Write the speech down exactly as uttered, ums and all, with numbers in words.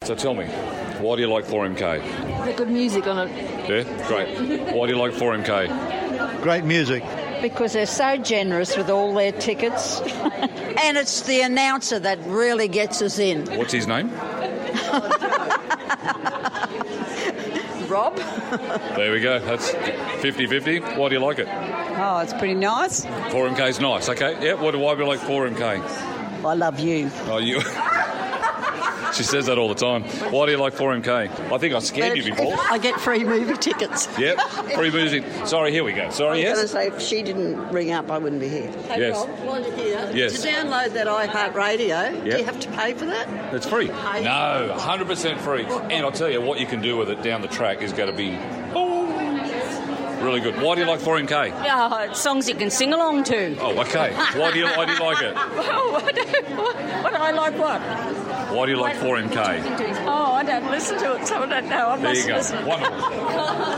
So tell me, why do you like four M K? The good music on it. Yeah, great. Why do you like four M K? Great music. Because they're so generous with all their tickets. And it's the announcer that really gets us in. What's his name? Rob. There we go. That's fifty-fifty. Why do you like it? Oh, it's pretty nice. four M K's nice. Okay. Yeah. Why do why do you like four M K? I love you. Oh, you. She says that all the time. Why do you like four M K? I think I scared you before. I get free movie tickets. Yep. Free music. Sorry. Here we go. Sorry. I was Yes. going to say, if she didn't ring up, I wouldn't be here. Hey, Yes. Rob, while you're here, Yes. to download that iHeartRadio, do Yep. you have to pay for that? It's free. No, one hundred percent free. And I'll tell you, what you can do with it down the track is going to be really good. Why do you like four M K? Oh, songs you can sing along to. Oh, okay. Why do you why do you like it? Oh, what, what, what do I like what? Why do you like four M K? Oh, I don't listen to it, so I don't know. I There must you go. listen. Wonderful.